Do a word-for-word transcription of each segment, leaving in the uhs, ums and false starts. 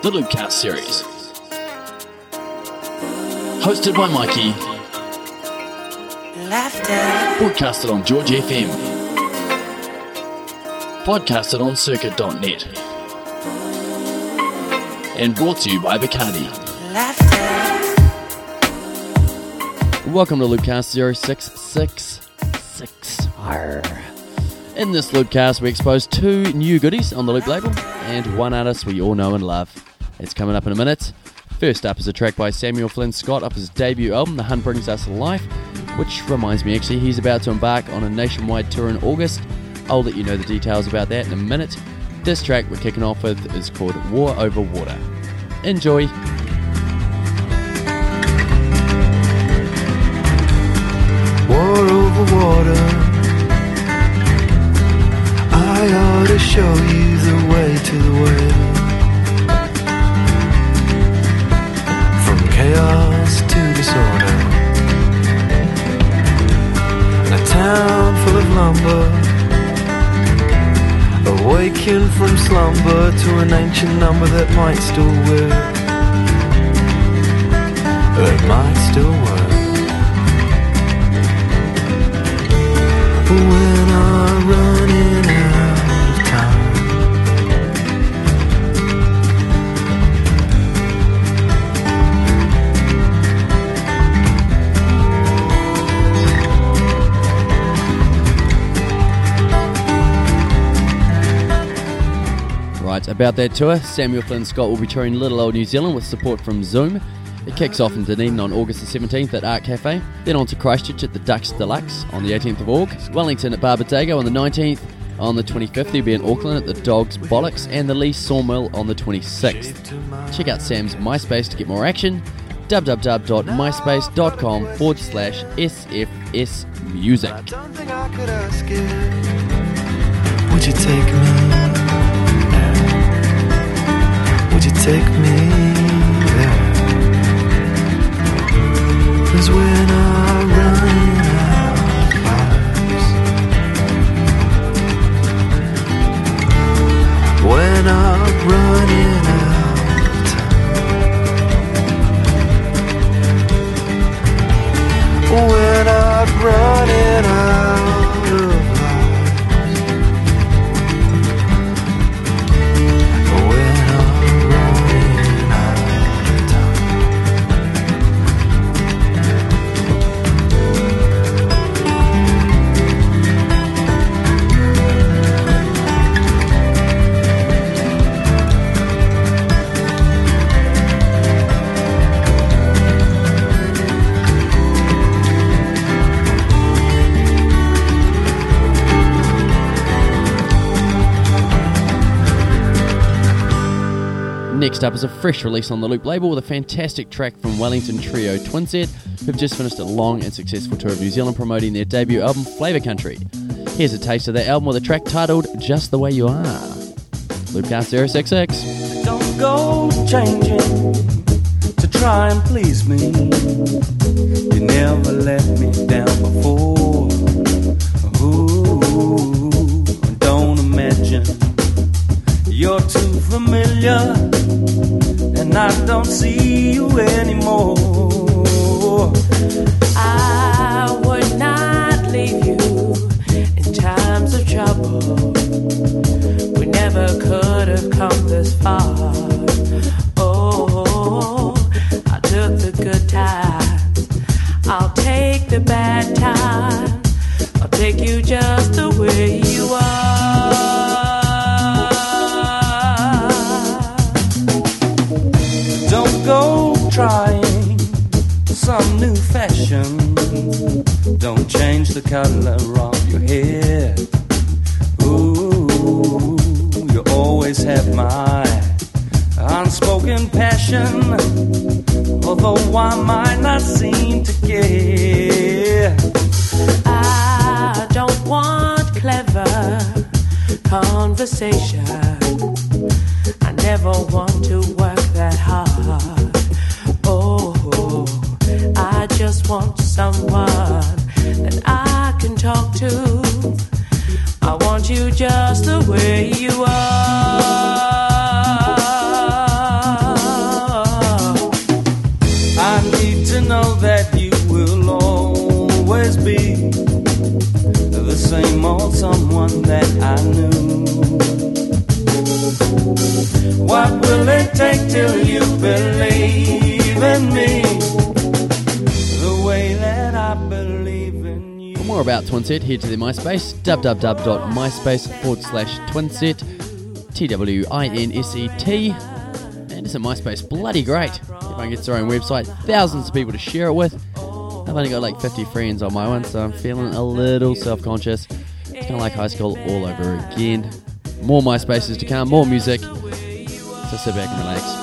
the Loopcast series. Hosted by Mikey. Laughter. Broadcasted on George F M. Podcasted on circuit dot net. And brought to you by Bacardi. Laughter. Welcome to Loopcast zero six six six. Arr. In this Loopcast, we expose two new goodies on the Loop label and one artist we all know and love. It's coming up in a minute. First up is a track by Samuel Flynn Scott off his debut album, The Hunt Brings Us Life, which reminds me actually he's about to embark on a nationwide tour in August. I'll let you know the details about that in a minute. This track we're kicking off with is called War Over Water. Enjoy! War over water, I ought to show you the way to the way. From chaos to disorder, in a town full of lumber, awaken from slumber to an ancient number that might still work, that might still work. When I'm running out of time, Right, about that tour, Samuel Flynn Scott will be touring Little Old New Zealand with support from Zoom. It kicks off in Dunedin on August the seventeenth at Art Cafe, then on to Christchurch at the Ducks Deluxe on the eighteenth of August, Wellington at Barbatago on the nineteenth, on the twenty-fifth he'll be in Auckland at the Dogs Bollocks, and the Lee Sawmill on the twenty-sixth. Check out Sam's MySpace to get more action, www.myspace.com forward slash SFS Music. I don't think I could ask you, would you take me there? Would you take me there? 'Cause when I'm running out of lives, when I'm running out of time, when I'm running out of lives, when I'm running out of time. Next up is a fresh release on the Loop label with a fantastic track from Wellington trio Twinset, who've just finished a long and successful tour of New Zealand promoting their debut album Flavour Country. Here's a taste of that album with a track titled Just the Way You Are. Loopcast zero six six. Don't go changing to try and please me. You never let me down before. Ooh, don't imagine you're too familiar, and I don't see you anymore. I would not leave you in times of trouble. We never could have come this far. Oh, I took the good times, I'll take the bad times. I'll take you just the way you are. Don't go trying some new fashion. Don't change the color of your hair. Ooh, you always have my unspoken passion, although I might not seem to care. I don't want clever conversation. I never want to work that hard. Oh, I just want someone that I can talk to. I want you just the way you are. same old someone that I knew. What will it take till you believe in me the way that I believe in you? For more about Twinset, head to their MySpace, www.myspace forward slash Twinset, T W I N S E T. And isn't MySpace bloody great? Everyone gets their own website, thousands of people to share it with. I've only got like fifty friends on my one, so I'm feeling a little self-conscious. It's kind of like high school all over again. More MySpaces to come, more music. So sit back and relax.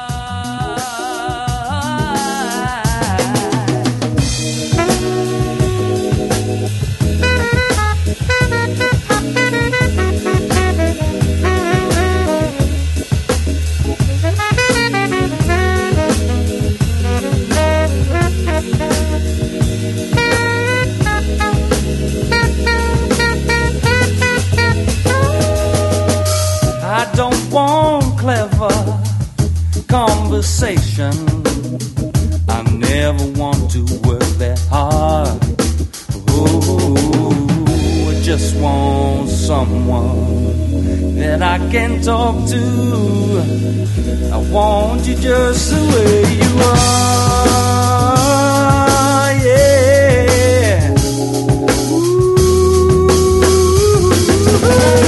Conversation. I never want to work that hard. Oh, I just want someone that I can talk to. I want you just the way you are, yeah. Ooh.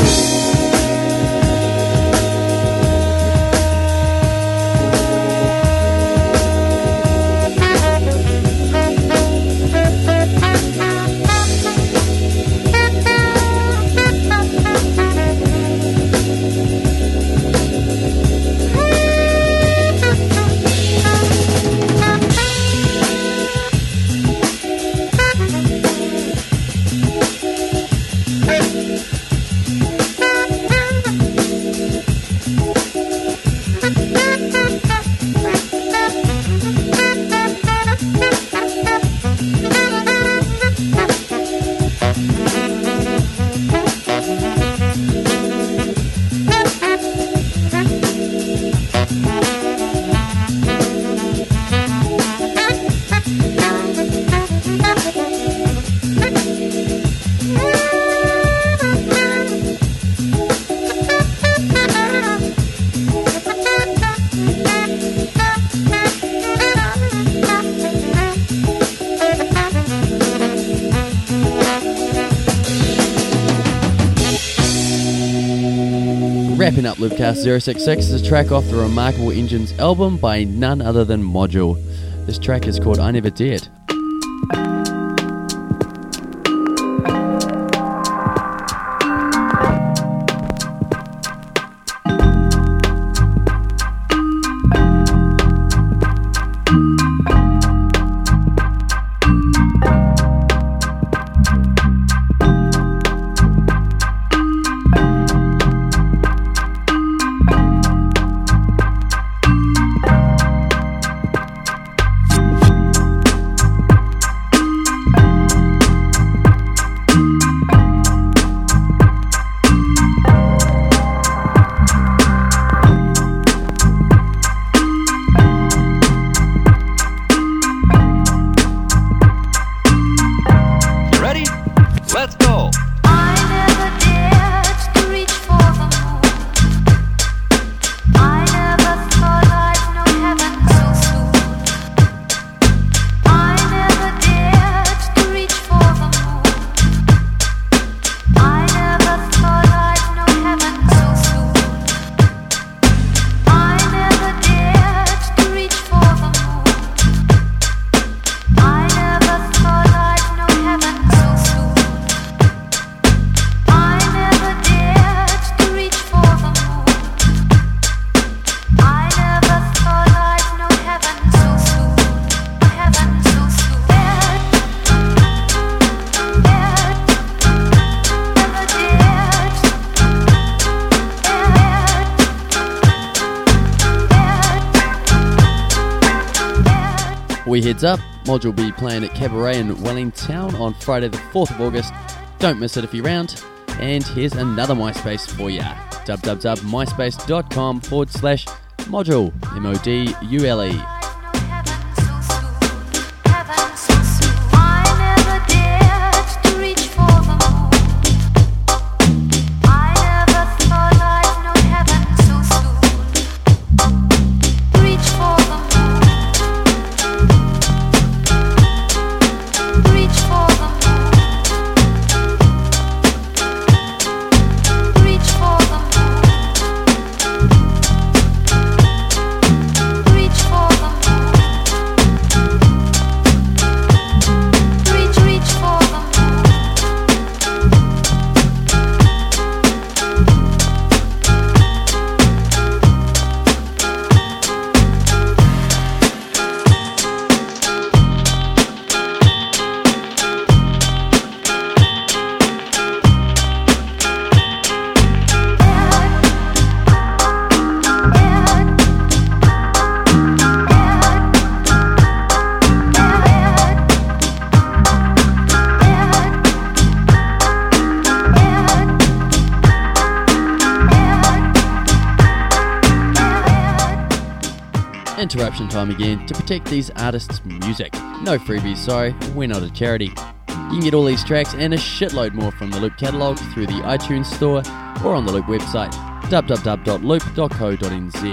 Wrapping up Loopcast zero six six is a track off the Remarkable Engines album by none other than Module. This track is called I Never Dared. Wee heads up, Module will be playing at Cabaret in Wellington on Friday the fourth of August. Don't miss it if you're around. And here's another MySpace for ya. www.myspace.com forward slash Module, M O D U L E. I never dared to reach for the moon. Interruption time again to protect these artists' music. No freebies, sorry, we're not a charity. You can get all these tracks and a shitload more from the Loop catalogue through the iTunes store or on the Loop website, w w w dot loop dot co dot n z.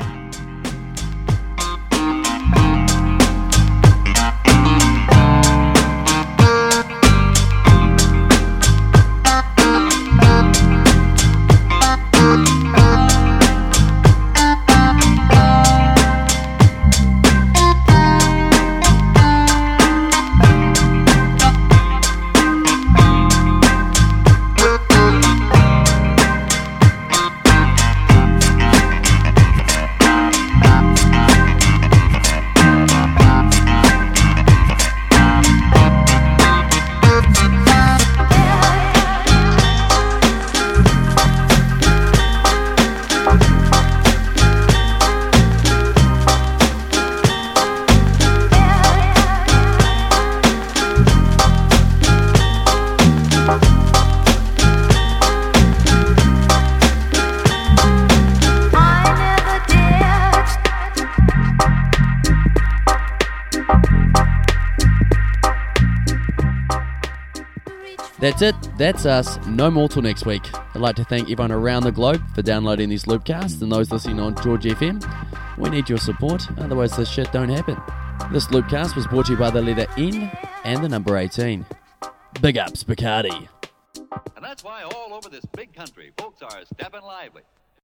That's it, that's us, no more till next week. I'd like to thank everyone around the globe for downloading these Loopcasts and those listening on George F M. We need your support, otherwise this shit don't happen. This Loopcast was brought to you by the letter N and the number eighteen. Big ups, Bacardi. And that's why all over this big country, folks are stepping lively.